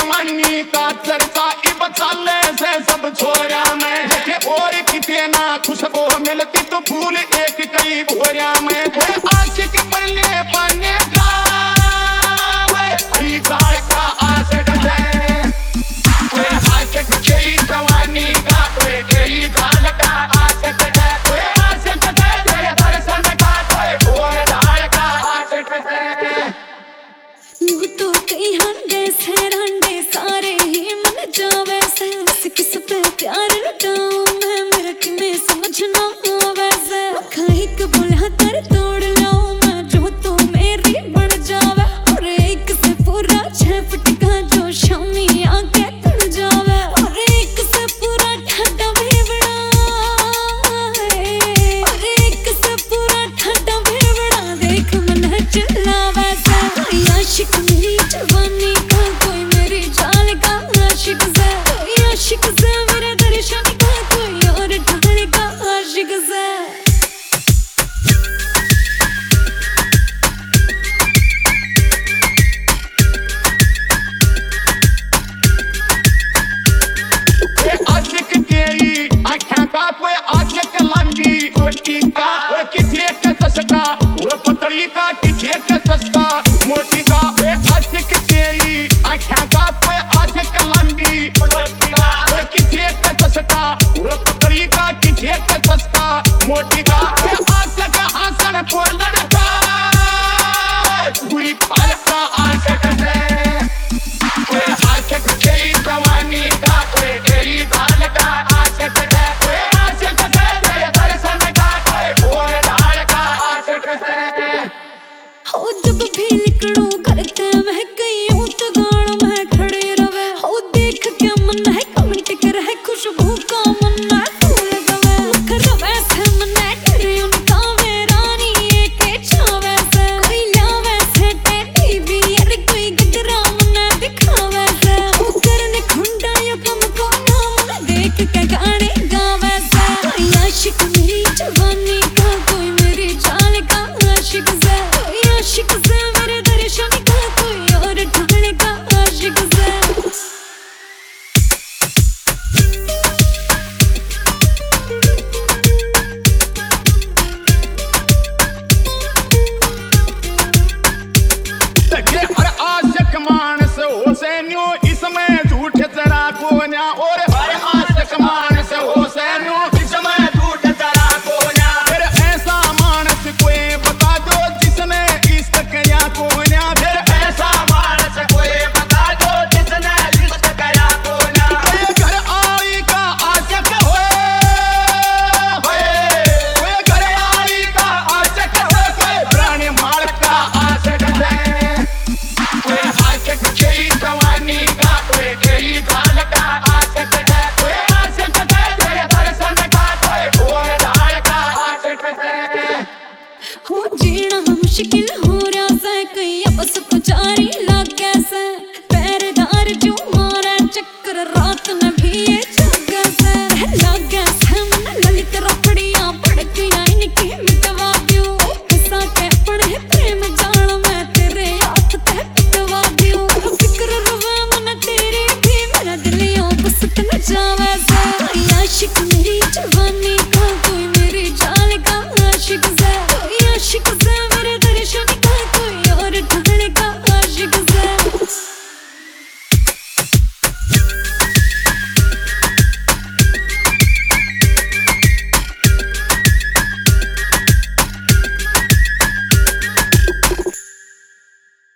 जवानी का चर्चा इब चाले से सब छोरा में देखे और किते ना खुशबू मिलती तो फूल एक कई भोरिया में आशिक पल्ले पाने का हरी गाय का आशिक है कोई आशिक तेरी जवानी का कोई तेरी गाल का आशिक है कोई आशिक है तेरे दर्शन का कोई भोर डाल का आशिक है यूं तो कई हंडे से रंडे सारे ही मन जावे से किस पे प्यार लुटाऊं मैं मेरा किन्ने समझना आवे से खाई कबूल तर तोड़ लाऊं मैं जो तो मेरी बन जावे और एक से पूरा 6 फुट का जो शामी आके तड़ जावे और एक से पूरा ठंडा भेवड़ा और एक से पूरा ठंडा भेवड़ा देख मन चिल्लावे से आशिक मेरी जवानी का कोई मेरी चाल का आशिक से कोई आशिक से मेरे दर्शन का कोई और ढाल का आशिक से आशिक तेरी आँखें का कोई आशिक लंबी कोटी का वो किसी के सस्ता वो पतली का किसी के सस्ता मोटी का वे आशिक तेरी आँखें का कोई आशिक लंबी कोटी का वो किसी के सस्ता वो पतली का किसी के सस्ता मोटी का वे आशिक हंसन को लड़का बुरी पाल का आशिक है कोई आशिक तेरी जवानी का कोई तेरी गाल का आशिक है कोई आशिक है तेरे दर्शन का कोई भोर डाल का आशिक है हो जब भी निकलूं करते मैं कहीं तो गाना मैं खड़े रवे हो देख के मन है कमेंट कर है खुशबू का मन है फूल गवे कर वैसे मन है करे उनका मेरा नहीं एक छावे से कोई लावे से टीवी यार कोई गजरा मन दिखावे से वो करने खुंडा या कम को नाम देख के गाने गावे से कोई आशिक मेरी जवानी का कोई मेरी चाल का आशिक से कोई आशिक से मेरे दर्शन का कोई और ढाल का आशिक से ये हर आशिक मानस हो से न्यू इसमें झूठ जरा को न्या और हर आशिक मानस